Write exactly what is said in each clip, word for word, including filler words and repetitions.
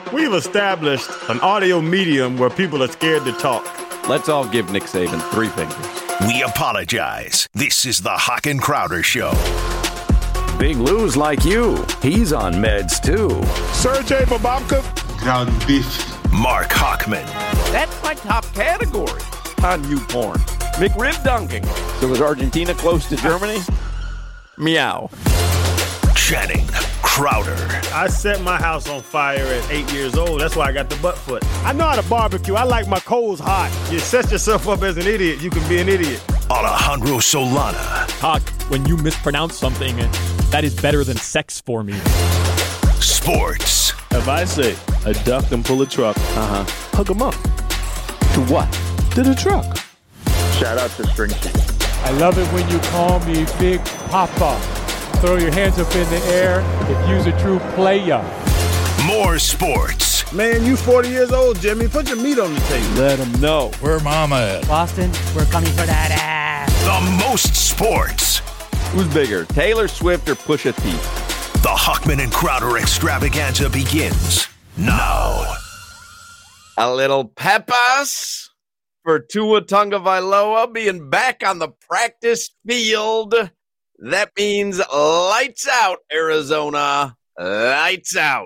We've established an audio medium where people are scared to talk. Let's all give Nick Saban three fingers. We apologize. This is the Hawk and Crowder Show. Big Lou's like you. He's on meds, too. Sergey Bababka. Ground beef. Mark Hockman. That's my top category on you porn. McRib dunking. So was Argentina close to Germany? Meow. Channing Crowder. I set my house on fire at eight years old. That's why I got the butt foot. I know how to barbecue. I like my coals hot. You set yourself up as an idiot, you can be an idiot. Alejandro Solana. Hawk, when you mispronounce something, that is better than sex for me. Sports. If I say a duck and pull a truck, Uh-huh. hook 'em up. To what? To the truck. Shout out to String Cheese. I love it when you call me Big Papa. Throw your hands up in the air if you's a true player. More sports. Man, you forty years old, Jimmy. Put your meat on the table. Let them know. Where mama at? Boston, we're coming for that ass. The most sports. Who's bigger, Taylor Swift or Pusha T? The Hockman and Crowder extravaganza begins now. A little pepas for Tua Tagovailoa being back on the practice field. That means lights out, Arizona. Lights out.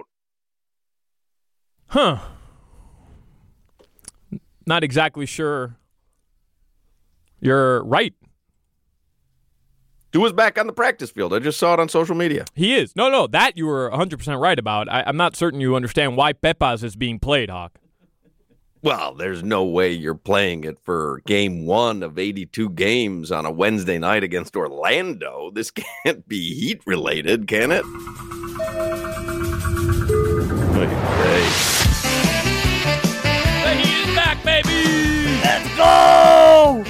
Huh. Not exactly sure. You're right. Tua's back on the practice field. I just saw it on social media. He is. No, no, that you were one hundred percent right about. I, I'm not certain you understand why Pepas is being played, Hawk. Well, there's no way you're playing it for game one of eighty-two games on a Wednesday night against Orlando. This can't be Heat-related, can it? Hey. The Heat is back, baby! Let's go!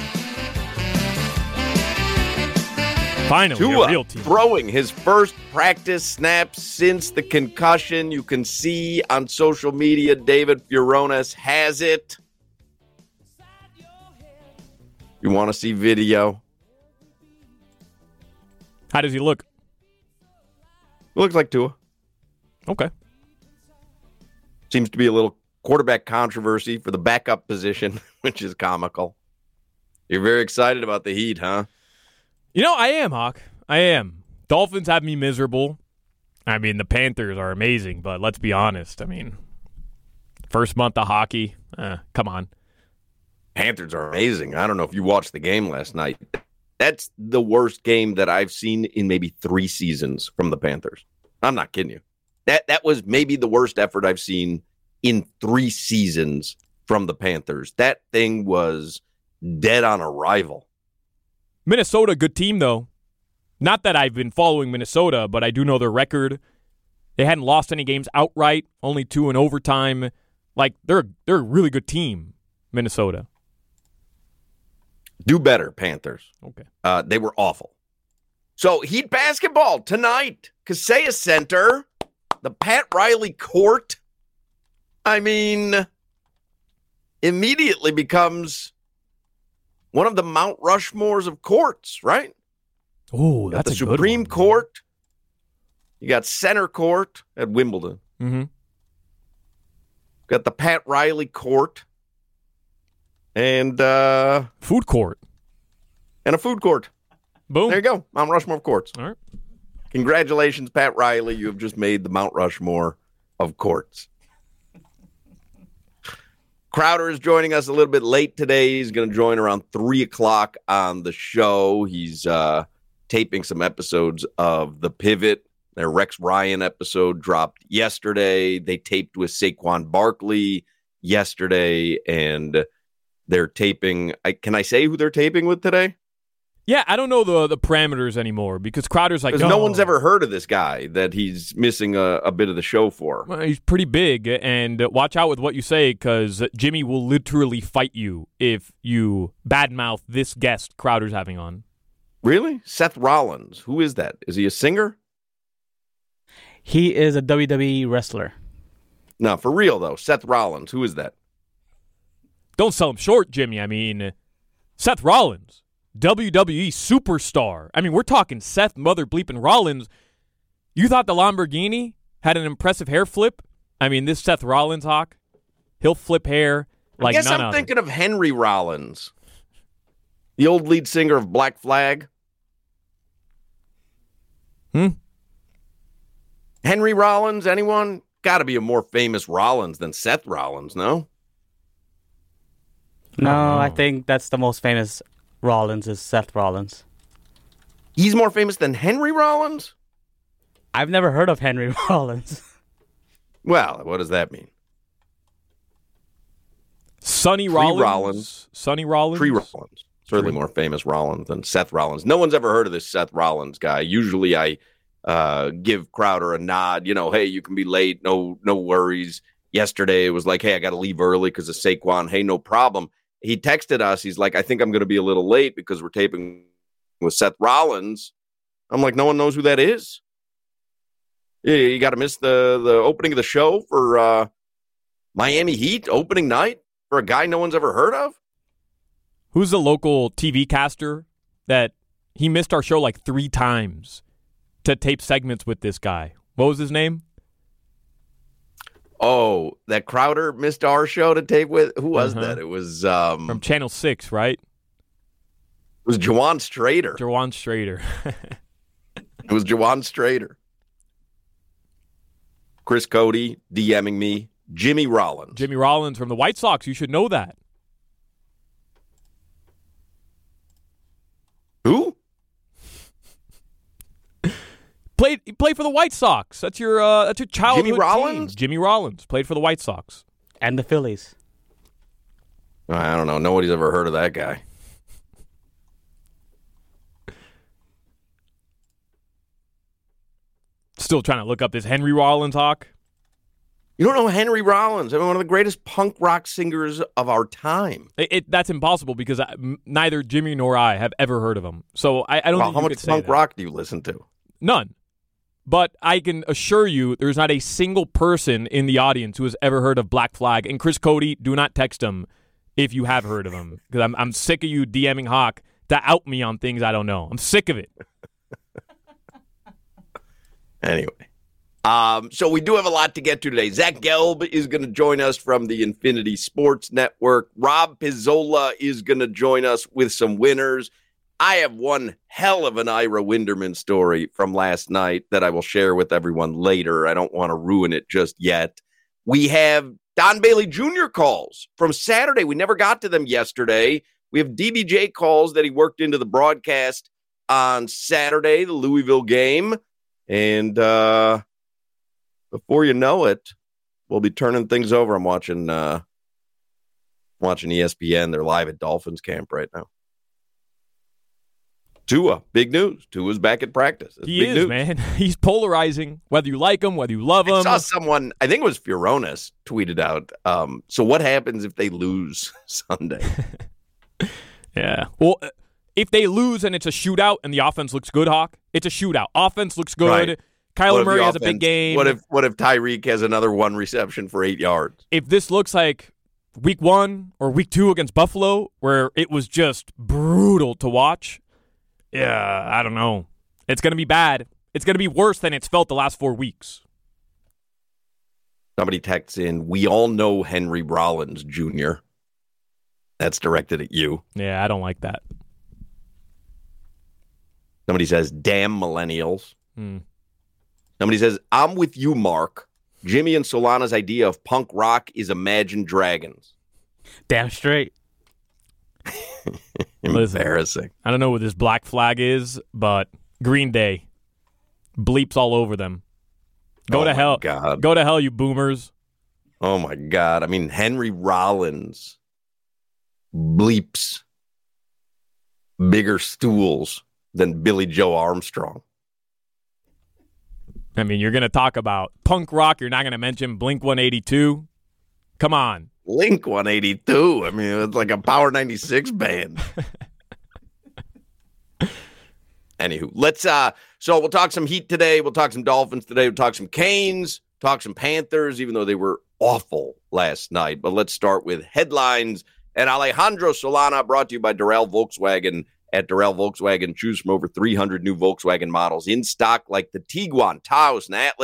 Finally, a Tua real team. throwing his first practice snaps since the concussion. You can see on social media, David Furones has it. You want to see video? How does he look? Looks like Tua. Okay. Seems to be a little quarterback controversy for the backup position, which is comical. You're very excited about the Heat, huh? You know, I am, Hawk. I am. Dolphins have me miserable. I mean, the Panthers are amazing, but let's be honest. I mean, first month of hockey, eh, come on. Panthers are amazing. I don't know if you watched the game last night. That's the worst game that I've seen in maybe three seasons from the Panthers. I'm not kidding you. That that was maybe the worst effort I've seen in three seasons from the Panthers. That thing was dead on arrival. Minnesota, good team, though. Not that I've been following Minnesota, but I do know their record. They hadn't lost any games outright, only two in overtime. Like, they're they're a really good team, Minnesota. Do better, Panthers. Okay. Uh, they were awful. So, Heat basketball tonight. Kaseya Center, the Pat Riley Court. I mean, immediately becomes one of the Mount Rushmores of courts, right? Oh, that's the a good Supreme one. Court. You got Center Court at Wimbledon. Mm-hmm. Got the Pat Riley Court. And uh, food court. And a food court. Boom. There you go. Mount Rushmore of courts. All right. Congratulations, Pat Riley. You have just made the Mount Rushmore of courts. Crowder is joining us a little bit late today. He's going to join around three o'clock on the show. He's uh, taping some episodes of The Pivot. Their Rex Ryan episode dropped yesterday. They taped with Saquon Barkley yesterday, and they're taping. I, can I say who they're taping with today? Yeah, I don't know the the parameters anymore because Crowder's like, Because oh. no one's ever heard of this guy that he's missing a, a bit of the show for. Well, he's pretty big, and watch out with what you say because Jimmy will literally fight you if you badmouth this guest Crowder's having on. Really? Seth Rollins. Who is that? Is he a singer? He is a W W E wrestler. No, for real, though. Seth Rollins. Who is that? Don't sell him short, Jimmy. I mean, Seth Rollins. W W E superstar. I mean, we're talking Seth Mother Bleepin' Rollins. You thought the Lamborghini had an impressive hair flip I mean, this Seth Rollins hawk, he'll flip hair like I guess none I'm other. thinking of Henry Rollins, the old lead singer of Black Flag. Hmm? Henry Rollins, anyone? Got to be a more famous Rollins than Seth Rollins, no? No, I think that's the most famous Rollins is Seth Rollins. He's more famous than Henry Rollins? I've never heard of Henry Rollins. Well, what does that mean? Sonny Tree Rollins. Rollins. Sonny Rollins. Tree Rollins. Certainly more famous Rollins than Seth Rollins. No one's ever heard of this Seth Rollins guy. Usually I uh, give Crowder a nod. You know, hey, you can be late. No no worries. Yesterday it was like, hey, I got to leave early because of Saquon. Hey, no problem. He texted us. He's like, I think I'm going to be a little late because we're taping with Seth Rollins. I'm like, no one knows who that is. Yeah, you got to miss the, the opening of the show for uh, Miami Heat opening night for a guy no one's ever heard of? Who's the local T V caster that he missed our show like three times to tape segments with this guy? What was his name? Oh, that Crowder missed our show to tape with? Who was Uh-huh. that? It was um, From Channel six, right? It was Jawan Strader. Jawan Strader. It was Jawan Strader. Chris Cody DMing me. Jimmy Rollins. Jimmy Rollins from the White Sox. You should know that. Who? Played he played for the White Sox. That's your uh, that's your childhood Jimmy Rollins? team. Jimmy Rollins played for the White Sox. And the Phillies. I don't know. Nobody's ever heard of that guy. Still trying to look up this Henry Rollins hawk. You don't know Henry Rollins. I mean, one of the greatest punk rock singers of our time. It, it that's impossible because I, m- neither Jimmy nor I have ever heard of him. So I, I don't Well, think how you much could say punk that. rock do you listen to? None. But I can assure you there's not a single person in the audience who has ever heard of Black Flag. And Chris Cody, do not text him if you have heard of him. Because I'm, I'm sick of you DMing Hawk to out me on things I don't know. I'm sick of it. Anyway. Um, so we do have a lot to get to today. Zach Gelb is going to join us from the Infinity Sports Network. Rob Pizzola is going to join us with some winners. I have one hell of an Ira Winderman story from last night that I will share with everyone later. I don't want to ruin it just yet. We have Don Bailey Junior calls from Saturday. We never got to them yesterday. We have D B J calls that he worked into the broadcast on Saturday, the Louisville game. And uh, before you know it, we'll be turning things over. I'm watching uh, watching E S P N. They're live at Dolphins camp right now. Tua, big news. Tua's back at practice. That's He big is, news. man. He's polarizing, whether you like him, whether you love I him. saw someone, I think it was Fioronis, tweeted out, um, so what happens if they lose Sunday? Yeah. Well, uh, if they lose and it's a shootout and the offense looks good, Hawk, it's a shootout. Offense looks good. Right. What Kyler if Murray the has a big offense- game. What if what if Tyreek has another one reception for eight yards? if this looks like week one or week two against Buffalo, where it was just brutal to watch, yeah, I don't know. It's going to be bad. It's going to be worse than it's felt the last four weeks. Somebody texts in, we all know Henry Rollins Junior That's directed at you. Yeah, I don't like that. Somebody says, damn millennials. Hmm. Somebody says, I'm with you, Mark. Jimmy and Solana's idea of punk rock is Imagine Dragons. Damn straight. Listen. Embarrassing. I don't know what this Black Flag is, but Green Day. Bleeps all over them. Go Oh to my hell. God. Go to hell, you boomers. Oh, my God. I mean, Henry Rollins bleeps bigger stools than Billy Joe Armstrong. I mean, you're going to talk about punk rock. You're not going to mention Blink one eighty-two. Come on. Blink one eighty-two. I mean, it's like a Power ninety-six band. Anywho, let's, uh, so we'll talk some Heat today. We'll talk some Dolphins today. We'll talk some Canes, talk some Panthers, even though they were awful last night. But let's start with headlines. And Alejandro Solana, brought to you by Durrell Volkswagen. At Durrell Volkswagen, choose from over three hundred new Volkswagen models in stock, like the Tiguan, Taos, and Atlas.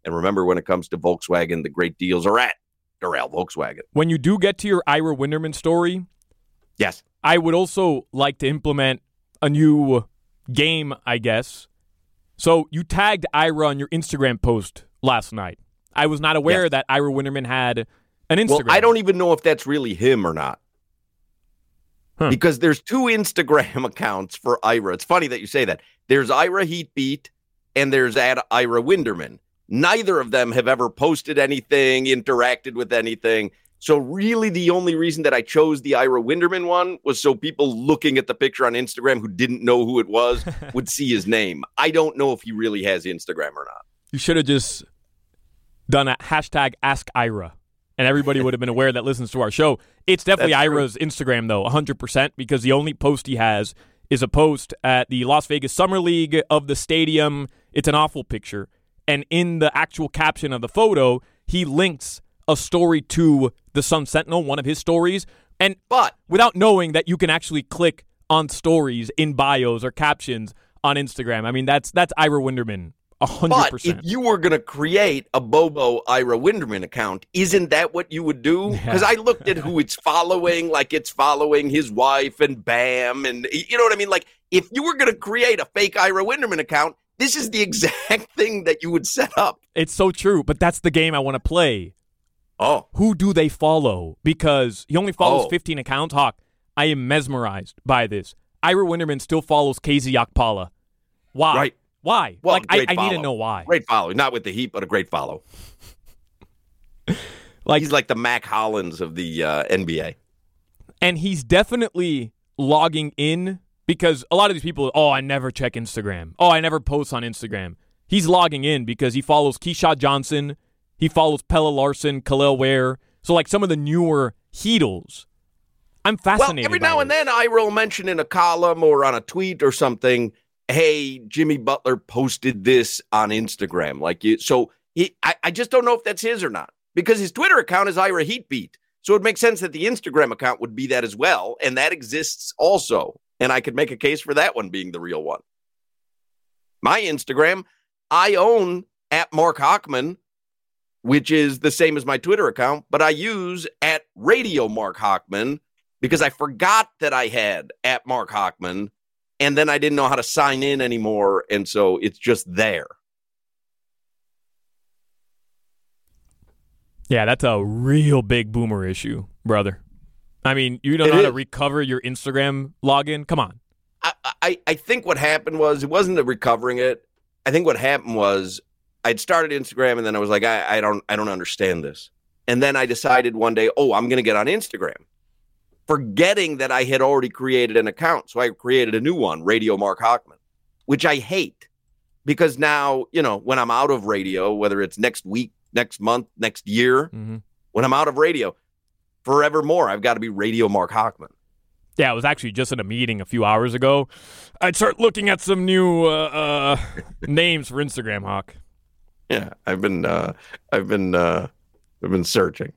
And remember, when it comes to Volkswagen, the great deals are at Doral Volkswagen. When you do get to your Ira Winderman story, yes, I would also like to implement a new game, I guess. So you tagged Ira on your Instagram post last night. I was not aware yes. that Ira Winderman had an Instagram. Well, I don't even know if that's really him or not. Huh. Because there's two Instagram accounts for Ira. It's funny that you say that. There's Ira Heatbeat and there's at Ira Winderman. Neither of them have ever posted anything, interacted with anything. So really the only reason that I chose the Ira Winderman one was so people looking at the picture on Instagram who didn't know who it was would see his name. I don't know if he really has Instagram or not. You should have just done a hashtag Ask Ira, and everybody would have been aware that listens to our show. It's definitely That's Ira's true. Instagram, though, one hundred percent, because the only post he has is a post at the Las Vegas Summer League of the stadium. It's an awful picture. And in the actual caption of the photo, he links a story to the Sun Sentinel, one of his stories, and but without knowing that you can actually click on stories in bios or captions on Instagram. I mean, that's that's Ira Winderman, one hundred percent. But if you were going to create a Bobo Ira Winderman account, isn't that what you would do? Because yeah. I looked at who it's following, like it's following his wife and Bam, and you know what I mean? Like, if you were going to create a fake Ira Winderman account, this is the exact thing that you would set up. It's so true, but that's the game I want to play. Oh. Who do they follow? Because he only follows oh. fifteen accounts. Hawk, I am mesmerized by this. Ira Winderman still follows K Z Okpala. Why? Right. Why? Well, like, I, I need to know why. Great follow. Not with the Heat, but a great follow. Like He's like the Mac Hollins of the uh, N B A. And he's definitely logging in because a lot of these people, oh, I never check Instagram. Oh, I never post on Instagram. He's logging in because he follows Keyshawn Johnson. He follows Pella Larson, Khalil Ware. So, like, some of the newer Heatles. I'm fascinated Well, every by now it. and then I will mention in a column or on a tweet or something, hey, Jimmy Butler posted this on Instagram. Like you, So he, I, I just don't know if that's his or not. Because his Twitter account is Ira Heatbeat. So it makes sense that the Instagram account would be that as well. And that exists also. And I could make a case for that one being the real one. My Instagram, I own at Mark Hochman, which is the same as my Twitter account, but I use at Radio Mark Hochman because I forgot that I had at Mark Hochman, and then I didn't know how to sign in anymore, and so it's just there. Yeah, that's a real big boomer issue, brother. I mean, you don't know how to recover your Instagram login? Come on. I, I, I think what happened was, it wasn't the recovering it. I think what happened was I'd started Instagram and then I was like, I, I don't I don't understand this. And then I decided one day, oh, I'm going to get on Instagram, forgetting that I had already created an account. So I created a new one, Radio Mark Hochman, which I hate because now, you know, when I'm out of radio, whether it's next week, next month, next year, mm-hmm. when I'm out of radio, forevermore, I've got to be Radio Mark Hochman. Yeah, I was actually just in a meeting a few hours ago. I'd start looking at some new uh, uh, names for Instagram, Hawk. Yeah, I've been, uh, I've been, uh, I've been searching.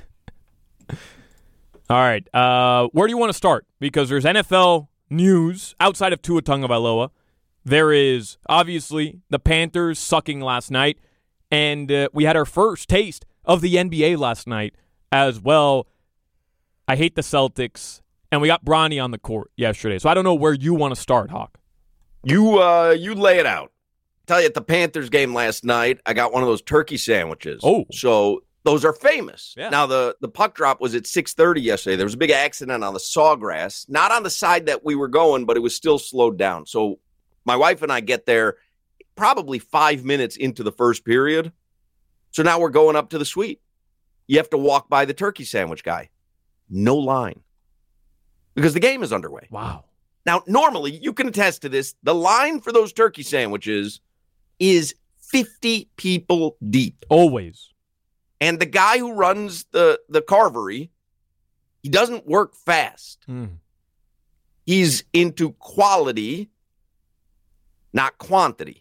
All right, uh, where do you want to start? Because there's N F L news outside of Tua Tagovailoa. There is obviously the Panthers sucking last night, and uh, we had our first taste of the N B A last night as well. I hate the Celtics. And we got Bronny on the court yesterday. So I don't know where you want to start, Hawk. You uh, you lay it out. Tell you, at the Panthers game last night, I got one of those turkey sandwiches. Oh. So those are famous. Yeah. Now, the, the puck drop was at six thirty yesterday. There was a big accident on the Sawgrass. Not on the side that we were going, but it was still slowed down. So my wife and I get there probably five minutes into the first period. So now we're going up to the suite. You have to walk by the turkey sandwich guy. No line. Because the game is underway. Wow. Now, normally, you can attest to this. The line for those turkey sandwiches is fifty people deep. Always. And the guy who runs the, the carvery, he doesn't work fast. Mm. He's into quality, not quantity.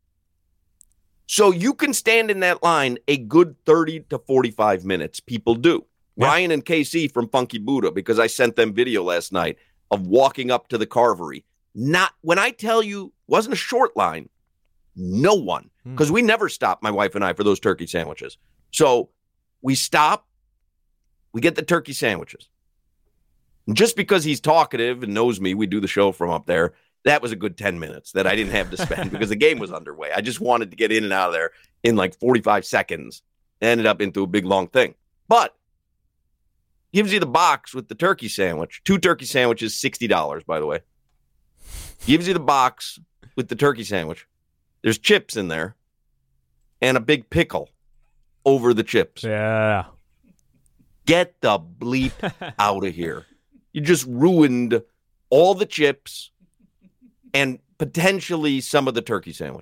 So you can stand in that line a good thirty to forty-five minutes. People do. Yeah. Ryan and K C from Funky Buddha, because I sent them video last night of walking up to the carvery. Not when I tell you, wasn't a short line. No one. Because we never stop, my wife and I, for those turkey sandwiches. So we stop. We get the turkey sandwiches. And just because he's talkative and knows me, we do the show from up there. That was a good ten minutes that I didn't have to spend because the game was underway. I just wanted to get in and out of there in like forty-five seconds. Ended up into a big, long thing. But gives you the box with the turkey sandwich. Two turkey sandwiches, sixty dollars, by the way. Gives you the box with the turkey sandwich. There's chips in there and a big pickle over the chips. Yeah. Get the bleep out of here. You just ruined all the chips and potentially some of the turkey sandwich.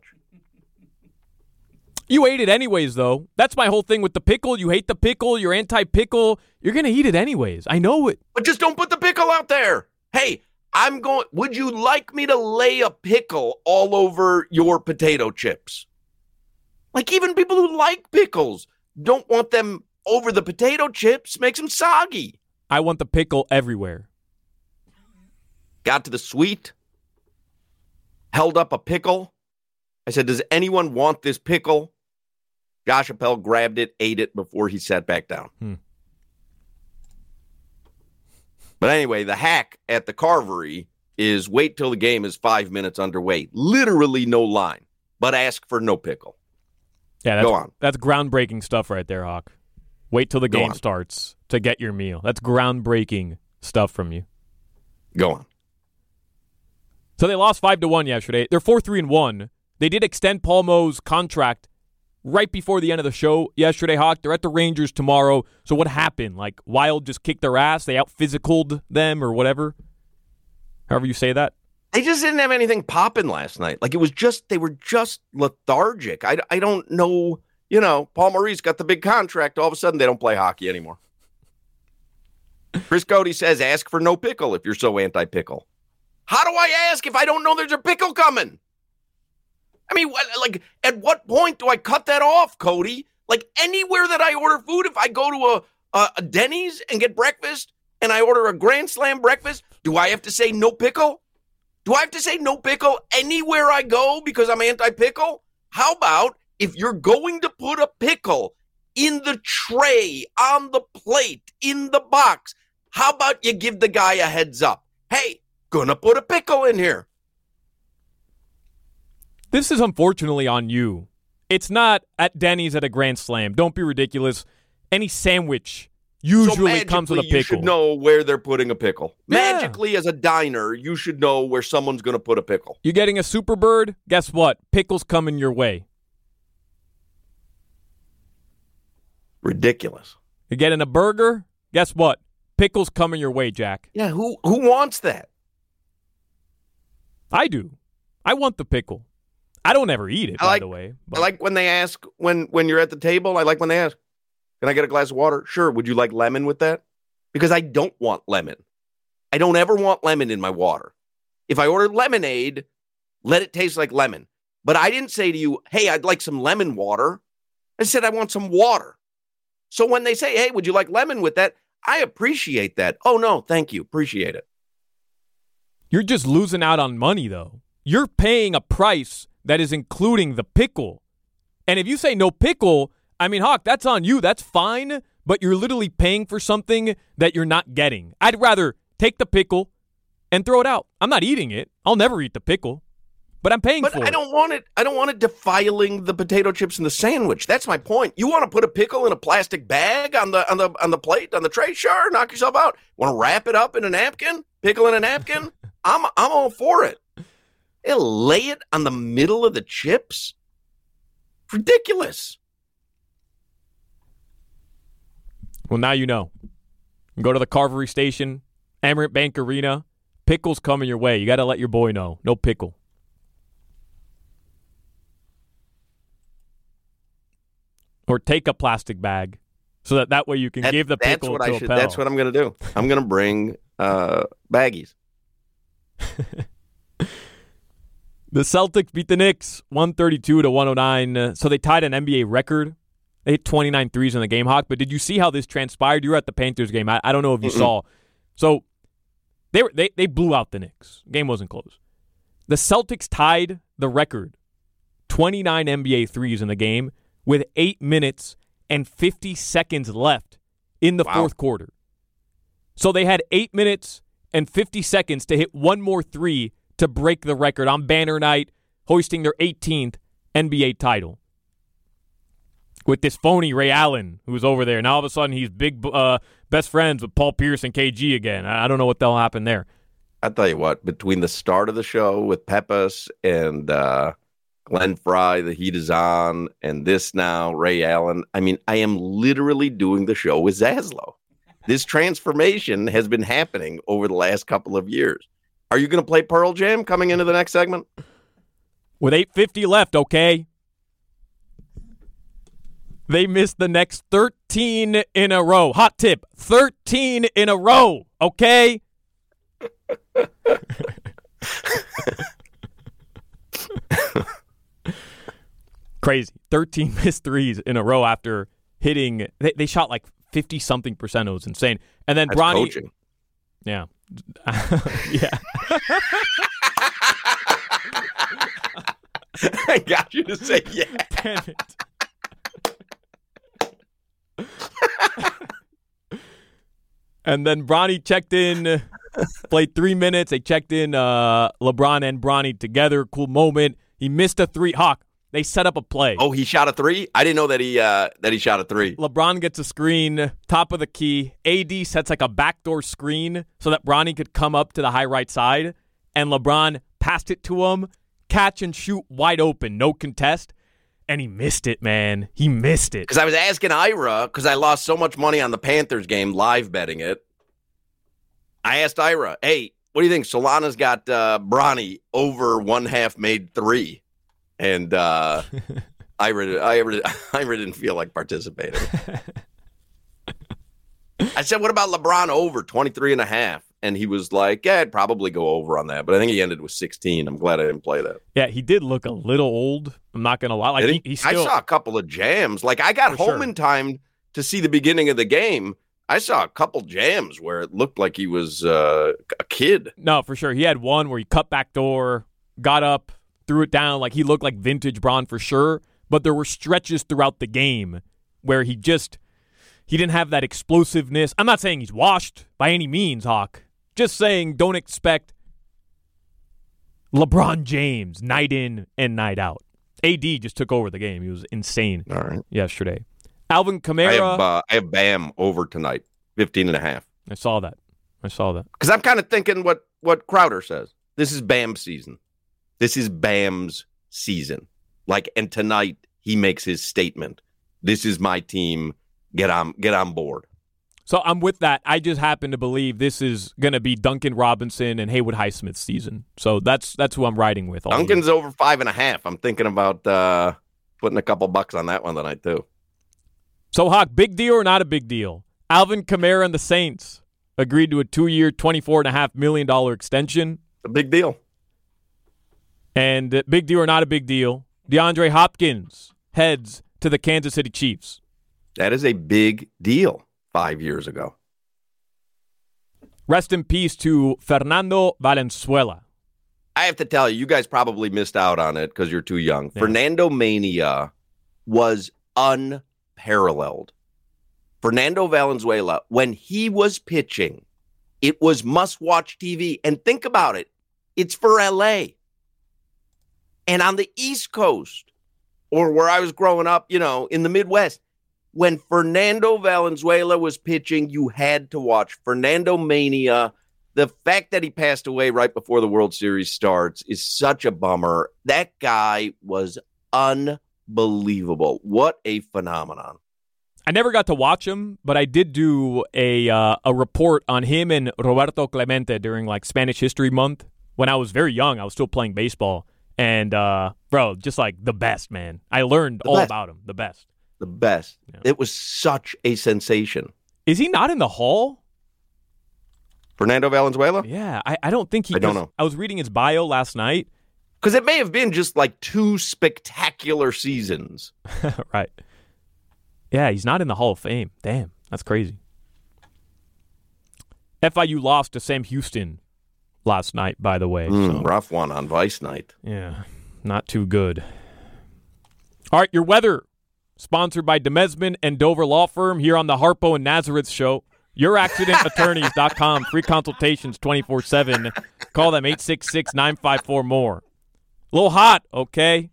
You ate it anyways, though. That's my whole thing with the pickle. You hate the pickle. You're anti-pickle. You're going to eat it anyways. I know it. But just don't put the pickle out there. Hey, I'm going. Would you like me to lay a pickle all over your potato chips? Like, even people who like pickles don't want them over the potato chips. Makes them soggy. I want the pickle everywhere. Got to the suite. Held up a pickle. I said, does anyone want this pickle? Josh Appel grabbed it, ate it before he sat back down. Hmm. But anyway, the hack at the Carvery is wait till the game is five minutes underway. Literally no line, but ask for no pickle. Yeah, that's, Go on. That's groundbreaking stuff right there, Hawk. Wait till the Go game on. starts to get your meal. That's groundbreaking stuff from you. Go on. So they lost five to one yesterday. They're four three and one. They did extend Paul Mo's contract right before the end of the show yesterday, Hawk. They're at the Rangers tomorrow. So what happened? Like, Wild just kicked their ass? They out-physicaled them or whatever? However you say that? They just didn't have anything popping last night. Like, it was just, they were just lethargic. I, I don't know, you know, Paul Maurice got the big contract. All of a sudden, they don't play hockey anymore. Chris Cody says, ask for no pickle if you're so anti-pickle. How do I ask if I don't know there's a pickle coming? I mean, what, like, at what point do I cut that off, Cody? Like, anywhere that I order food, if I go to a, a, a Denny's and get breakfast and I order a Grand Slam breakfast, do I have to say no pickle? Do I have to say no pickle anywhere I go because I'm anti-pickle? How about if you're going to put a pickle in the tray, on the plate, in the box, how about you give the guy a heads up? Hey, gonna put a pickle in here. This is unfortunately on you. It's not at Denny's at a Grand Slam. Don't be ridiculous. Any sandwich usually so comes with a pickle. You should know where they're putting a pickle. Yeah. Magically, as a diner, you should know where someone's going to put a pickle. You're getting a Superbird? Guess what? Pickles coming your way. Ridiculous. You're getting a burger? Guess what? Pickles coming your way, Jack. Yeah, who who wants that? I do. I want the pickle. I don't ever eat it, I by like, the way. I like when they ask, when, when you're at the table, I like when they ask, can I get a glass of water? Sure. Would you like lemon with that? Because I don't want lemon. I don't ever want lemon in my water. If I order lemonade, let it taste like lemon. But I didn't say to you, hey, I'd like some lemon water. I said, I want some water. So when they say, hey, would you like lemon with that? I appreciate that. Oh, no, thank you. Appreciate it. You're just losing out on money, though. You're paying a price that is including the pickle. And if you say no pickle, I mean, Hawk, that's on you. That's fine. But you're literally paying for something that you're not getting. I'd rather take the pickle and throw it out. I'm not eating it. I'll never eat the pickle. But I'm paying but for I it. don't want it. I don't want it defiling the potato chips in the sandwich. That's my point. You want to put a pickle in a plastic bag on the on the on the plate, on the tray? Sure, knock yourself out. Want to wrap it up in a napkin? Pickle in a napkin? I'm I'm all for it. They'll lay it on the middle of the chips? Ridiculous. Well, now you know. Go to the Carvery Station, Emirates Bank Arena. Pickle's coming your way. You got to let your boy know. No pickle. Or take a plastic bag so that that way you can That, give the that's pickle what to I should. Appel. That's what I'm going to do. I'm going to bring uh, baggies. The Celtics beat the Knicks one thirty-two to one oh nine. Uh, so they tied an N B A record. They hit twenty-nine threes in the game, Hawk. But did you see how this transpired? You were at the Panthers game. I, I don't know if you Mm-mm. saw. So they, were, they, they blew out the Knicks. Game wasn't close. The Celtics tied the record twenty-nine N B A threes in the game with eight minutes and fifty seconds left in the Wow. fourth quarter. So they had eight minutes and fifty seconds to hit one more three to break the record on banner night, hoisting their eighteenth N B A title. With this phony Ray Allen who was over there. Now all of a sudden he's big uh, best friends with Paul Pierce and K G again. I I don't know what the hell happened there. I tell you what, between the start of the show with Pepas and uh, Glenn Fry, the heat is on, and this now, Ray Allen, I mean, I am literally doing the show with Zaslow. This transformation has been happening over the last couple of years. Are you going to play Pearl Jam coming into the next segment? With eight fifty left, okay? They missed the next thirteen in a row. Hot tip, thirteen in a row, okay? Crazy. thirteen missed threes in a row after hitting. They, they shot like fifty-something percent. It was insane. And then That's Bronny. coaching. Yeah. yeah. I got you to say yeah. Damn it. And then Bronny checked in, played three minutes. They checked in uh, LeBron and Bronny together. Cool moment. He missed a three. Hawk, they set up a play. Oh, he shot a three? I didn't know that he uh, that he shot a three. LeBron gets a screen, top of the key. A D sets like a backdoor screen so that Bronny could come up to the high right side. And LeBron passed it to him, catch and shoot wide open, no contest. And he missed it, man. He missed it. Because I was asking Ira, because I lost so much money on the Panthers game, live betting it. I asked Ira, hey, what do you think? Solana's got uh, Bronny over one half made three. And uh, Ira, Ira, Ira didn't feel like participating. I said, what about LeBron over twenty-three and a half? And he was like, yeah, I'd probably go over on that. But I think he ended with sixteen. I'm glad I didn't play that. Yeah, he did look a little old. I'm not going to lie. Like he, he still, I saw a couple of jams. Like, I got For home sure. in time to see the beginning of the game. I saw a couple jams where it looked like he was uh, a kid. No, for sure. He had one where he cut back door, got up, threw it down. Like he looked like vintage Bron for sure. But there were stretches throughout the game where he just, he didn't have that explosiveness. I'm not saying he's washed by any means, Hawk. Just saying don't expect LeBron James night in and night out. A D just took over the game. He was insane All right. yesterday. Alvin I Kamara. have, uh, I have Bam over tonight, fifteen and a half. I saw that. I saw that. Because I'm kind of thinking what, what Crowder says. This is Bam's season. This is Bam's season. Like, and tonight he makes his statement. This is my team. Get on, get on board. So I'm with that. I just happen to believe this is going to be Duncan Robinson and Haywood Highsmith's season. So that's that's who I'm riding with. All Duncan's year. over five and a half. I'm thinking about uh, putting a couple bucks on that one tonight, too. So, Hawk, big deal or not a big deal? Alvin Kamara and the Saints agreed to a two-year, twenty-four point five million dollars extension. A big deal. And uh, big deal or not a big deal, DeAndre Hopkins heads to the Kansas City Chiefs. That is a big deal five years ago. Rest in peace to Fernando Valenzuela. I have to tell you, you guys probably missed out on it because you're too young. Yeah. Fernando Mania was unparalleled. Fernando Valenzuela, when he was pitching, it was must-watch T V. And think about it. It's for L A. And on the East Coast, or where I was growing up, you know, in the Midwest, when Fernando Valenzuela was pitching, you had to watch Fernando Mania. The fact that he passed away right before the World Series starts is such a bummer. That guy was unbelievable. What a phenomenon. I never got to watch him, but I did do a uh, a report on him and Roberto Clemente during like Spanish History Month when I was very young. I was still playing baseball. And, uh, bro, just like the best, man. I learned The all best. about him. The best. The best. Yeah. It was such a sensation. Is he not in the Hall? Fernando Valenzuela? Yeah, I, I don't think he I don't 'cause know. I was reading his bio last night. Because it may have been just like two spectacular seasons. Right. Yeah, he's not in the Hall of Fame. Damn, that's crazy. F I U lost to Sam Houston last night, by the way. Mm, so, rough one on Vice night. yeah, not too good. All right, your weather, sponsored by Demesman and Dover Law Firm here on the Harpo and Nazareth Show. your accident attorneys dot com. Free consultations twenty-four seven. Call them eight six six, nine five four, M O R E. A little hot, okay?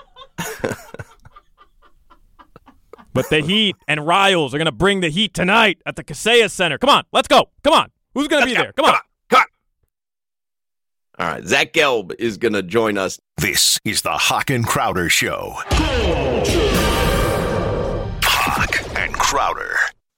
But the Heat and Riles are going to bring the heat tonight at the Kaseya Center. Come on, let's go. Come on. Who's going to be there? Come on. Come on. All right, Zach Gelb is going to join us. This is the Hawk and Crowder Show. Hawk and Crowder.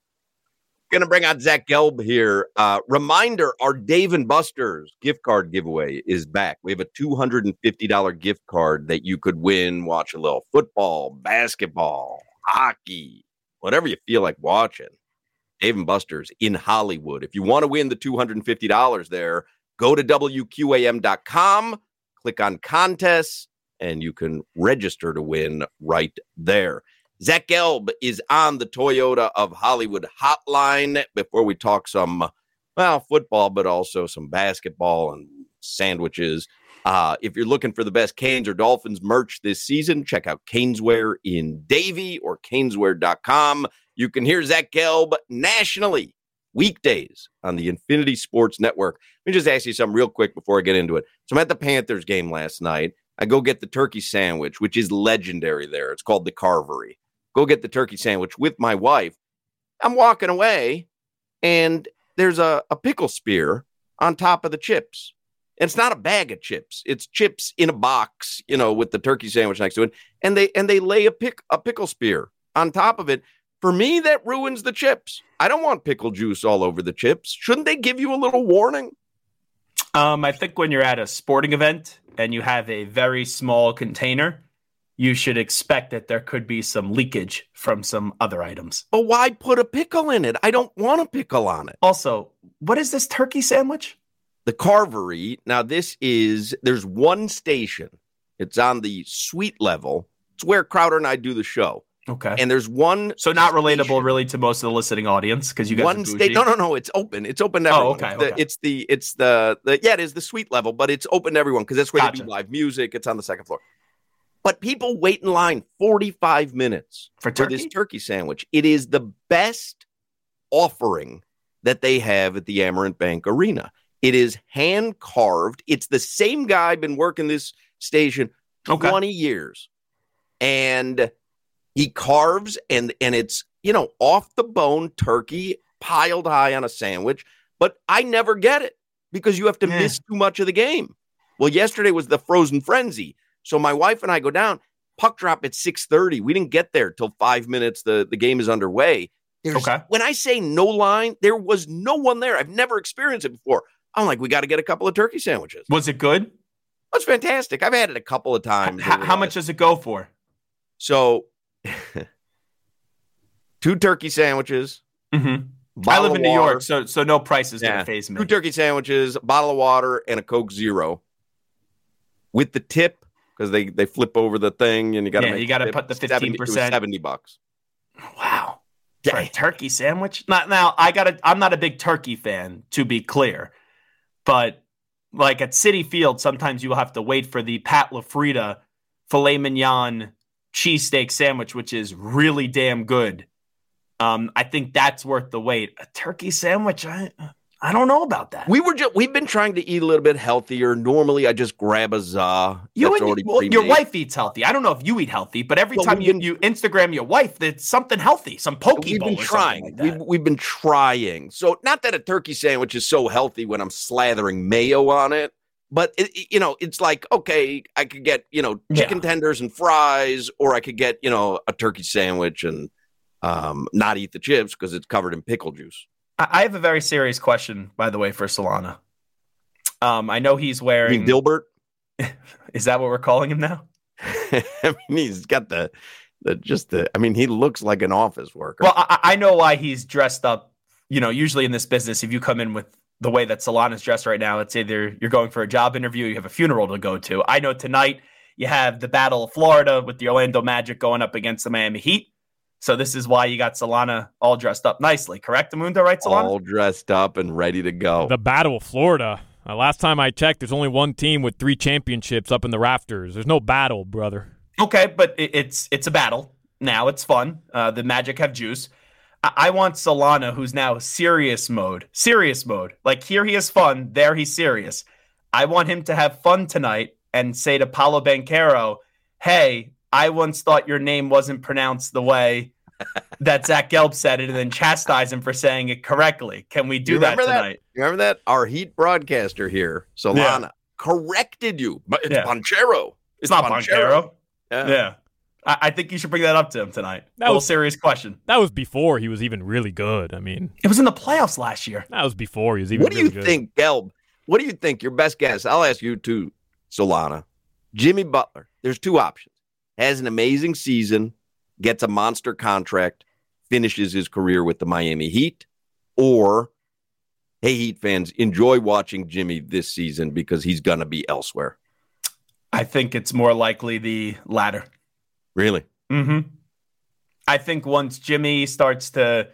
Going to bring out Zach Gelb here. Uh, reminder, our Dave and Buster's gift card giveaway is back. We have a two hundred fifty dollars gift card that you could win. Watch a little football, basketball, hockey, whatever you feel like watching. Dave and Buster's in Hollywood. If you want to win the two hundred fifty dollars there, go to W Q A M dot com, click on contests, and you can register to win right there. Zach Gelb is on the Toyota of Hollywood hotline before we talk some, well, football, but also some basketball and sandwiches. Uh, if you're looking for the best Canes or Dolphins merch this season, check out Caneswear in Davie or caneswear dot com. You can hear Zach Gelb nationally weekdays on the Infinity Sports Network. Let me just ask you something real quick before I get into it. So I'm at the Panthers game last night. I go get the turkey sandwich, which is legendary there. It's called the Carvery. Go get the turkey sandwich with my wife. I'm walking away, and there's a, a pickle spear on top of the chips. And it's not a bag of chips. It's chips in a box, you know, with the turkey sandwich next to it. And they and they lay a pick a pickle spear on top of it. For me, that ruins the chips. I don't want pickle juice all over the chips. Shouldn't they give you a little warning? Um, I think when you're at a sporting event and you have a very small container, you should expect that there could be some leakage from some other items. But why put a pickle in it? I don't want a pickle on it. Also, what is this turkey sandwich? The Carvery. Now, this is, there's one station. It's on the suite level. It's where Crowder and I do the show. Okay. And there's one. So not relatable station. really to most of the listening audience because you guys one are bougie. state. No, no, no. It's open. It's open to everyone. Oh, okay. The, okay. It's the, it's the, the, yeah, it is the suite level, but it's open to everyone because that's where Gotcha. they do live music. It's on the second floor. But people wait in line forty-five minutes For for turkey? this turkey sandwich. It is the best offering that they have at the Amarant Bank Arena. It is hand carved. It's the same guy been working this station Okay. twenty years. And he carves and and it's, you know, off the bone turkey piled high on a sandwich. But I never get it because you have to Yeah. miss too much of the game. Well, yesterday was the Frozen Frenzy. So my wife and I go down, puck drop at six thirty. We didn't get there till five minutes. The, the game is underway. There's, Okay. When I say no line, there was no one there. I've never experienced it before. I'm like, we got to get a couple of turkey sandwiches. Was it good? That's fantastic. I've had it a couple of H- times. how, how much does it go for? So, two turkey sandwiches. Mm-hmm. I bottle live of in New water. York, so so no price is Yeah. going to phase me. Two turkey sandwiches, a bottle of water, and a Coke Zero. With the tip, because they, they flip over the thing, and you got to Yeah, make you gotta the tip. put the seventy fifteen percent. seventy bucks. Wow. For a Dang. turkey sandwich? Not now, I got I'm not a big turkey fan, to be clear. But like at Citi Field, sometimes you will have to wait for the Pat LaFrida filet mignon cheesesteak sandwich, which is really damn good. Um, I think that's worth the wait. A turkey sandwich, I I don't know about that. We were just we've been trying to eat a little bit healthier. Normally, I just grab a za. You that's and already well, your pre-made. wife eats healthy. I don't know if you eat healthy, but every Well, time we've you, been- you Instagram your wife, it's something healthy, some poke We've bowl been or trying. something like that. we've, we've been trying. So not that a turkey sandwich is so healthy when I'm slathering mayo on it, but it, it- you know, it's like, okay, I could get, you know, chicken tenders and fries, or I could get, you know, a turkey sandwich and um, not eat the chips because it's covered in pickle juice. I I have a very serious question, by the way, for Solana. Um, I know he's I wearing. mean, Dilbert. Is that what we're calling him now? I mean, he's got the, the just the. I mean, he looks like an office worker. Well, I, I know why he's dressed up. You know, usually in this business, if you come in with the way that Solana's dressed right now, it's either you're going for a job interview, you have a funeral to go to. I know tonight you have the Battle of Florida with the Orlando Magic going up against the Miami Heat. So this is why you got Solana all dressed up nicely, correct, Amundo? Right, Solana? all dressed up and ready to go. The Battle of Florida. Uh, last time I checked, there's only one team with three championships up in the rafters. There's no battle, brother. Okay, but it, it's it's a battle. Now it's fun. Uh, the Magic have juice. I, I want Solana, who's now serious mode. Serious mode. Like here he is fun, there he's serious. I want him to have fun tonight and say to Paolo Banchero, hey, I once thought your name wasn't pronounced the way that Zach Gelb said it, and then chastise him for saying it correctly. Can we do you that remember tonight? That? You remember that? Our Heat broadcaster here, Solana, yeah. corrected you. But it's yeah. Banchero. It's, it's not Banchero. Yeah. yeah. I, I think you should bring that up to him tonight. That was a serious question. That was before he was even really good. I mean, it was in the playoffs last year. That was before he was even What do really you good. think, Gelb? What do you think? Your best guess. I'll ask you too, Solana. Jimmy Butler. There's two options. Has an amazing season, gets a monster contract, finishes his career with the Miami Heat, or, hey, Heat fans, enjoy watching Jimmy this season because he's going to be elsewhere. I think it's more likely the latter. Really? Mm-hmm. I think once Jimmy starts to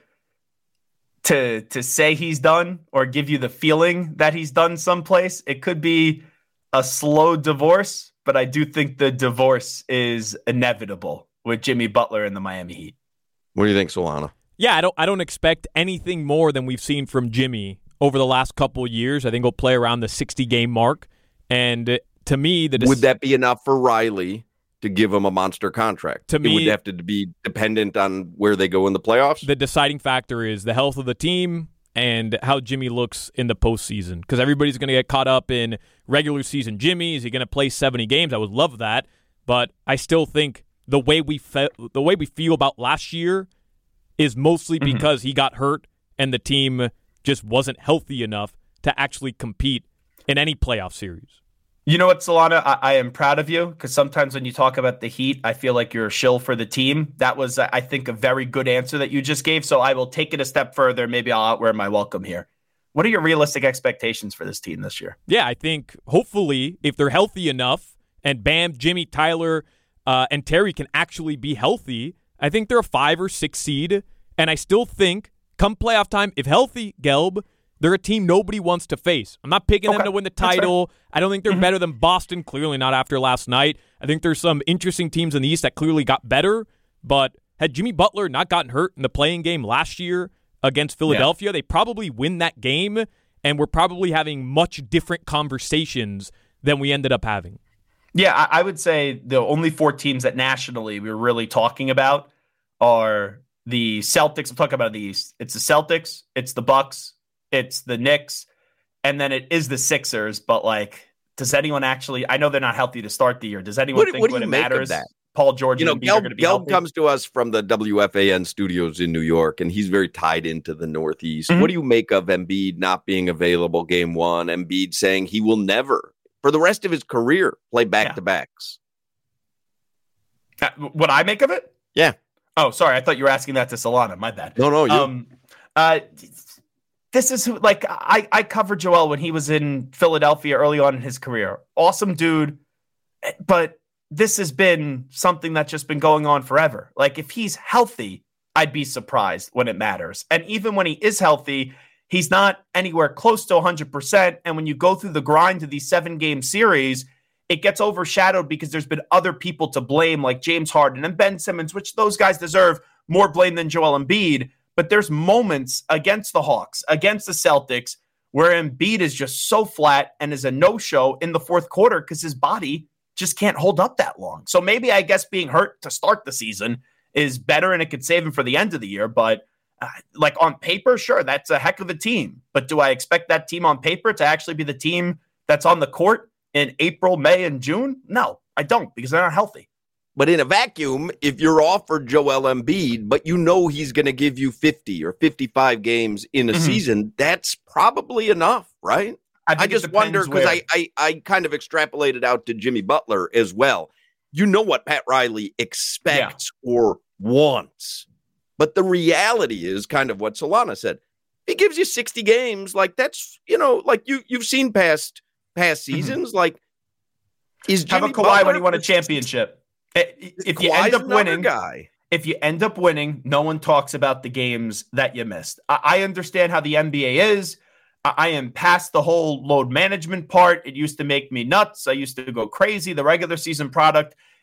to to say he's done or give you the feeling that he's done someplace, it could be a slow divorce. But I do think the divorce is inevitable with Jimmy Butler and the Miami Heat. What do you think, Solana? Yeah, I don't I don't expect anything more than we've seen from Jimmy over the last couple of years. I think he'll play around the sixty-game mark. And to me, the would that be enough for Riley to give him a monster contract? To me, it would have to be dependent on where they go in the playoffs? The deciding factor is the health of the team and how Jimmy looks in the postseason. Because everybody's going to get caught up in regular season Jimmy. Is he going to play seventy games? I would love that. But I still think the way we fe- the way we feel about last year is mostly mm-hmm. because he got hurt and the team just wasn't healthy enough to actually compete in any playoff series. You know what, Solana? I, I am proud of you because sometimes when you talk about the Heat, I feel like you're a shill for the team. That was, I think, a very good answer that you just gave. So I will take it a step further. Maybe I'll outwear my welcome here. What are your realistic expectations for this team this year? Yeah, I think hopefully if they're healthy enough and Bam, Jimmy, Tyler, uh, and Terry can actually be healthy, I think they're a five or six seed. And I still think come playoff time, if healthy, Gelb, they're a team nobody wants to face. I'm not picking okay. them to win the title. I don't think they're mm-hmm. better than Boston, clearly not after last night. I think there's some interesting teams in the East that clearly got better, but had Jimmy Butler not gotten hurt in the play-in game last year against Philadelphia, yeah. they probably win that game, and we're probably having much different conversations than we ended up having. Yeah, I, I would say the only four teams that nationally we're really talking about are the Celtics. I'm talking about the East. It's the Celtics, it's the Bucks, it's the Knicks, and then it is the Sixers. But, like, does anyone actually – I know they're not healthy to start the year. Does anyone what, think what when do it make matters of that? Paul George you know, and Embiid are going to be Gelb healthy? comes to us from the W F A N studios in New York, and he's very tied into the Northeast. Mm-hmm. What do you make of Embiid not being available game one, Embiid saying he will never, for the rest of his career, play back-to-backs? Yeah. Uh, what I make of it? Yeah. Oh, sorry. I thought you were asking that to Solana. My bad. No, no, you. Um, uh, this is who, like, I, I covered Joel when he was in Philadelphia early on in his career. Awesome dude. But this has been something that's just been going on forever. Like, if he's healthy, I'd be surprised when it matters. And even when he is healthy, he's not anywhere close to one hundred percent. And when you go through the grind of these seven-game series, it gets overshadowed because there's been other people to blame, like James Harden and Ben Simmons, which those guys deserve more blame than Joel Embiid. But there's moments against the Hawks, against the Celtics, where Embiid is just so flat and is a no-show in the fourth quarter because his body just can't hold up that long. So maybe, I guess, being hurt to start the season is better and it could save him for the end of the year. But uh, like on paper, sure, that's a heck of a team. But do I expect that team on paper to actually be the team that's on the court in April, May, and June? No, I don't, because they're not healthy. But in a vacuum, if you're offered Joel Embiid, but you know he's going to give you fifty or fifty-five games in a mm-hmm. season, that's probably enough, right? I, I just wonder, because I, I, I kind of extrapolated out to Jimmy Butler as well. You know what Pat Riley expects yeah. or wants. But the reality is kind of what Solana said. He gives you sixty games. Like, that's, you know, like you, you've seen past past seasons. Mm-hmm. Like, is Jimmy How about Kawhi Butler when he won a championship? If you Kawhi's end up winning, guy. if you end up winning, no one talks about the games that you missed. I, I understand how the N B A is. I, I am past the whole load management part. It used to make me nuts. I used to go crazy. The regular season product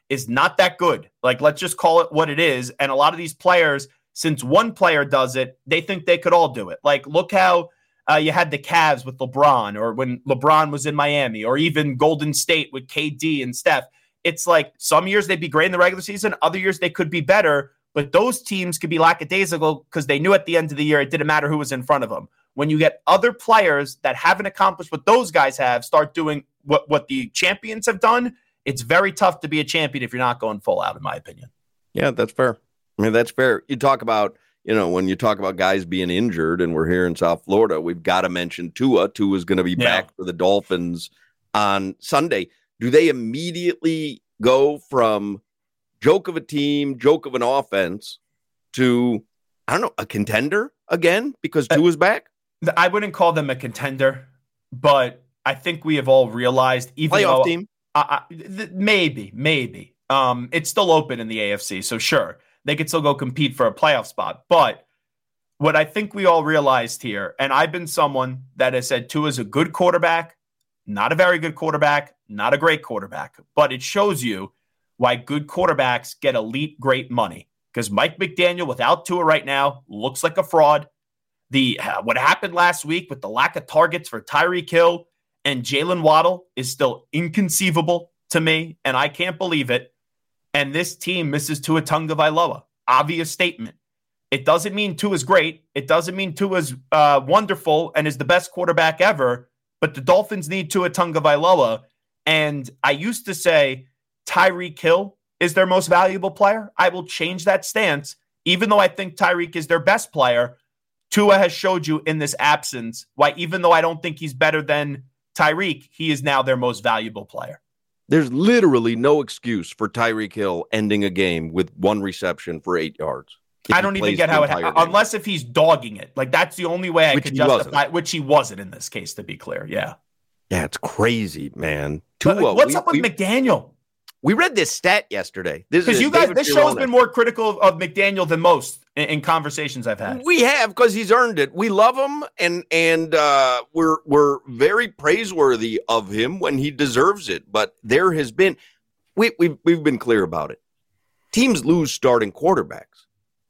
is not that good. Like, let's just call it what it is. And a lot of these players, since one player does it, they think they could all do it. Like, look how uh, you had the Cavs with LeBron, or when LeBron was in Miami, or even Golden State with K D and Steph. It's like some years they'd be great in the regular season. Other years they could be better. But those teams could be lackadaisical because they knew at the end of the year it didn't matter who was in front of them. When you get other players that haven't accomplished what those guys have start doing what, what the champions have done, it's very tough to be a champion if you're not going full out, in my opinion. Yeah, that's fair. I mean, that's fair. You talk about, you know, when you talk about guys being injured, and we're here in South Florida, we've got to mention Tua. Tua is going to be yeah. back for the Dolphins on Sunday. Do they immediately go from joke of a team, joke of an offense to, I don't know, a contender again because Tua's back? I wouldn't call them a contender, but I think we have all realized, even playoff though, team, I, I, th- maybe, maybe, um, it's still open in the A F C. So sure, they could still go compete for a playoff spot. But what I think we all realized here, and I've been someone that has said Tua's a good quarterback, not a very good quarterback, not a great quarterback, but it shows you why good quarterbacks get elite great money. Because Mike McDaniel without Tua right now looks like a fraud. The uh, what happened last week with the lack of targets for Tyreek Hill and Jalen Waddle is still inconceivable to me, and I can't believe it. And this team misses Tua Tagovailoa. Obvious statement. It doesn't mean Tua's great. It doesn't mean Tua's uh, wonderful and is the best quarterback ever, but the Dolphins need Tua Tagovailoa. And I used to say Tyreek Hill is their most valuable player. I will change that stance. Even though I think Tyreek is their best player, Tua has showed you in this absence why, even though I don't think he's better than Tyreek, he is now their most valuable player. There's literally no excuse for Tyreek Hill ending a game with one reception for eight yards. I don't even get how it happens, unless if he's dogging it. Like, that's the only way I which could justify it, which he wasn't in this case, to be clear. Yeah. Yeah, it's crazy, man. Tua, but, like, what's we, up with we, McDaniel? We read this stat yesterday. Because you guys, this show has been more critical of, of McDaniel than most in, in conversations I've had. We have, because he's earned it. We love him, and and uh, we're we're very praiseworthy of him when he deserves it. But there has been, we we've we've been clear about it. Teams lose starting quarterbacks.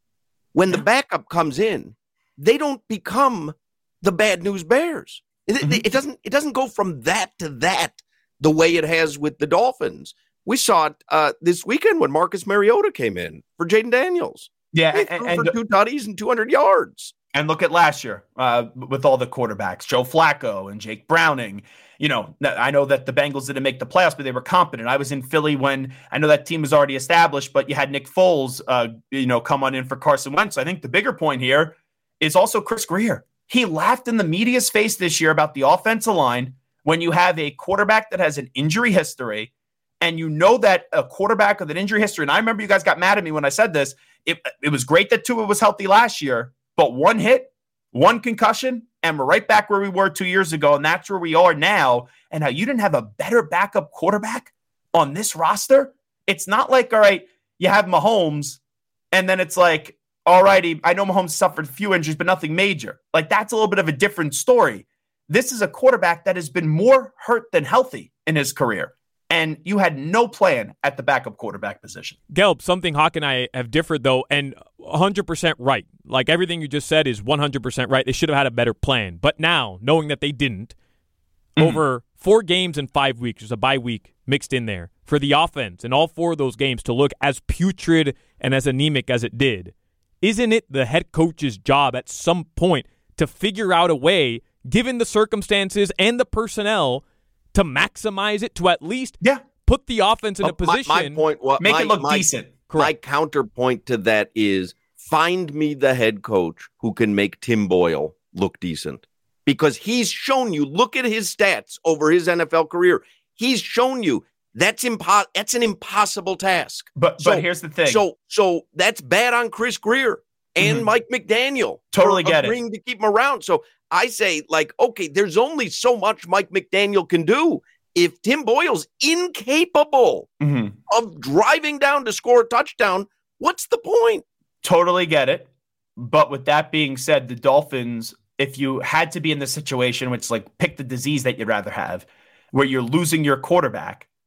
When the backup comes in, they don't become the bad news Bears. It, mm-hmm. it, it doesn't it doesn't go from that to that the way it has with the Dolphins. We saw it uh, this weekend when Marcus Mariota came in for Jaden Daniels. Yeah, he and, threw and for two tutties and two hundred yards. And look at last year uh, with all the quarterbacks, Joe Flacco and Jake Browning. You know, I know that the Bengals didn't make the playoffs, but they were competent. I was in Philly when I know that team was already established, but you had Nick Foles, uh, you know, come on in for Carson Wentz. So I think the bigger point here is also Chris Greer. He laughed in the media's face this year about the offensive line when you have a quarterback that has an injury history. And you know that a quarterback with an injury history, and I remember you guys got mad at me when I said this, it, it was great that Tua was healthy last year, but one hit, one concussion, and we're right back where we were two years ago, and that's where we are now. And how you didn't have a better backup quarterback on this roster? It's not like, all right, you have Mahomes, and then it's like, all righty, I know Mahomes suffered a few injuries, but nothing major. Like, that's a little bit of a different story. This is a quarterback that has been more hurt than healthy in his career. And you had no plan at the backup quarterback position. Gelb, something Hawk and I have differed, though, and one hundred percent right. Like, everything you just said is one hundred percent right. They should have had a better plan. But now, knowing that they didn't, mm-hmm. over four games in five weeks, there's a bye week mixed in there, for the offense in all four of those games to look as putrid and as anemic as it did, isn't it the head coach's job at some point to figure out a way, given the circumstances and the personnel, to maximize it, to at least yeah. put the offense in a position. My, my point, well, make my, it look my, decent. My counterpoint to that is find me the head coach who can make Tim Boyle look decent. Because he's shown you, look at his stats over his N F L career. He's shown you that's impo- that's an impossible task. But so, but here's the thing. So so that's bad on Chris Greer and mm-hmm. Mike McDaniel. Totally get it. Agreeing to keep him around. So I say, like, okay, there's only so much Mike McDaniel can do. If Tim Boyle's incapable mm-hmm. of driving down to score a touchdown, what's the point? Totally get it. But with that being said, the Dolphins, if you had to be in this situation, which like pick the disease that you'd rather have, where you're losing your quarterback,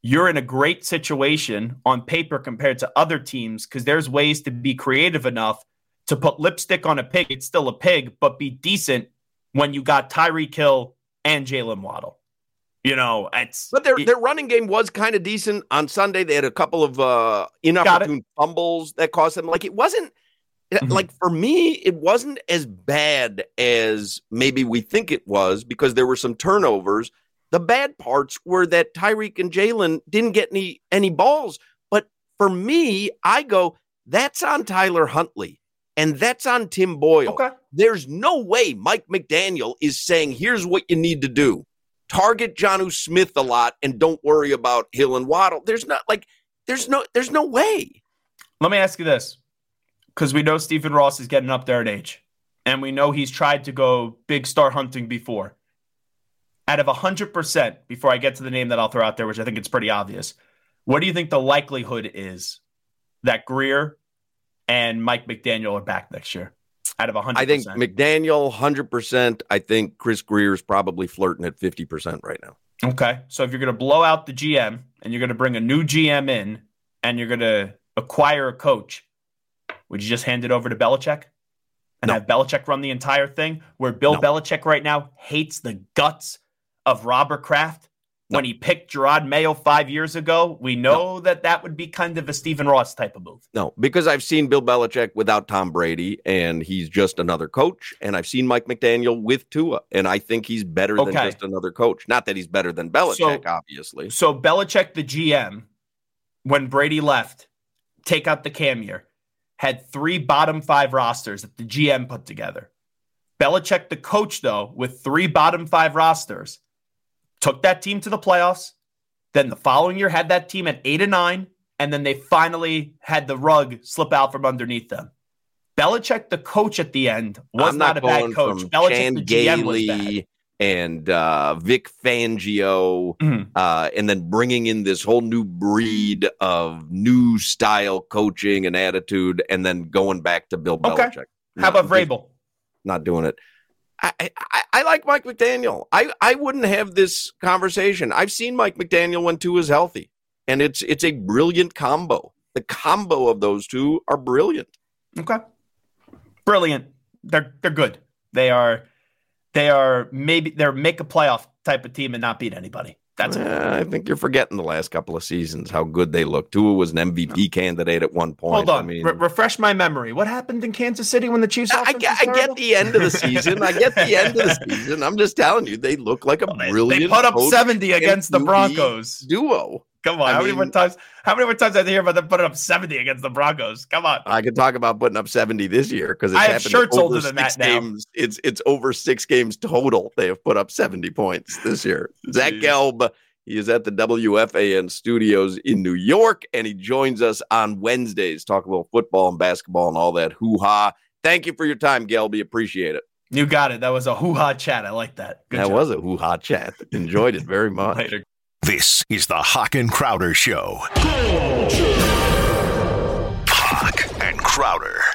you're in a great situation on paper compared to other teams because there's ways to be creative enough to put lipstick on a pig. It's still a pig, but be decent when you got Tyreek Hill and Jalen Waddle. You know, it's but their it, their running game was kind of decent on Sunday. They had a couple of uh, inopportune fumbles that cost them. Like it wasn't mm-hmm. like for me, it wasn't as bad as maybe we think it was because there were some turnovers. The bad parts were that Tyreek and Jalen didn't get any any balls. But for me, I go, that's on Tyler Huntley and that's on Tim Boyle. Okay. There's no way Mike McDaniel is saying, here's what you need to do. Target Jonnu Smith a lot and don't worry about Hill and Waddle. There's not like there's no there's no way. Let me ask you this, because we know Stephen Ross is getting up there in age, and we know he's tried to go big star hunting before. Out of one hundred percent, before I get to the name that I'll throw out there, which I think it's pretty obvious, what do you think the likelihood is that Grier and Mike McDaniel are back next year? Out of one hundred percent. I think McDaniel, one hundred percent. I think Chris Grier is probably flirting at fifty percent right now. Okay. So if you're going to blow out the G M and you're going to bring a new G M in and you're going to acquire a coach, would you just hand it over to Belichick and no. have Belichick run the entire thing where Bill no. Belichick right now hates the guts of Robert Kraft? When he picked Gerard Mayo five years ago, we know no. that that would be kind of a Stephen Ross type of move. No, because I've seen Bill Belichick without Tom Brady, and he's just another coach. And I've seen Mike McDaniel with Tua, and I think he's better okay. than just another coach. Not that he's better than Belichick, so, obviously. So Belichick, the G M, when Brady left, take out the Cam year, had three bottom five rosters that the G M put together. Belichick, the coach, though, with three bottom five rosters, took that team to the playoffs. Then the following year had that team at eight and nine, and then they finally had the rug slip out from underneath them. Belichick, the coach at the end, was I'm not, not a bad coach. Belichick, Chan the G M, was bad. Gailey and uh, Vic Fangio, Mm-hmm. uh, and then bringing in this whole new breed of new style coaching and attitude, and then going back to Bill Okay. Belichick. How about Vrabel? Not doing it. I, I, I like Mike McDaniel. I, I wouldn't have this conversation. I've seen Mike McDaniel when Tua's healthy, and it's it's a brilliant combo. The combo of those two are brilliant. Okay, brilliant. They're they're good. They are they are maybe they're make a playoff type of team and not beat anybody. That's uh, I think you're forgetting the last couple of seasons how good they look. Tua was an M V P no. candidate at one point. Hold on, I mean, Re- refresh my memory. What happened in Kansas City when the Chiefs? I, get, I get the end of the season. I get the end of the season. I'm just telling you, they look like a well, they, They brilliant. put up seventy against the Broncos duo. Come on, I how mean, many more times? How many more times did I hear about them putting up seventy against the Broncos? Come on. I could talk about putting up seventy this year because it's I have happened shirts over older than six that games. now. It's it's over six games total. They have put up seventy points this year. Zach Gelb. He is at the W F A N studios in New York, and he joins us on Wednesdays, talk a little football and basketball and all that hoo-ha. Thank you for your time, Gelby. Appreciate it. You got it. That was a hoo-ha chat. I like that. Good that job. was a hoo-ha chat. Enjoyed it very much. Later. This is the Hawk and Crowder Show. Hawk and Crowder.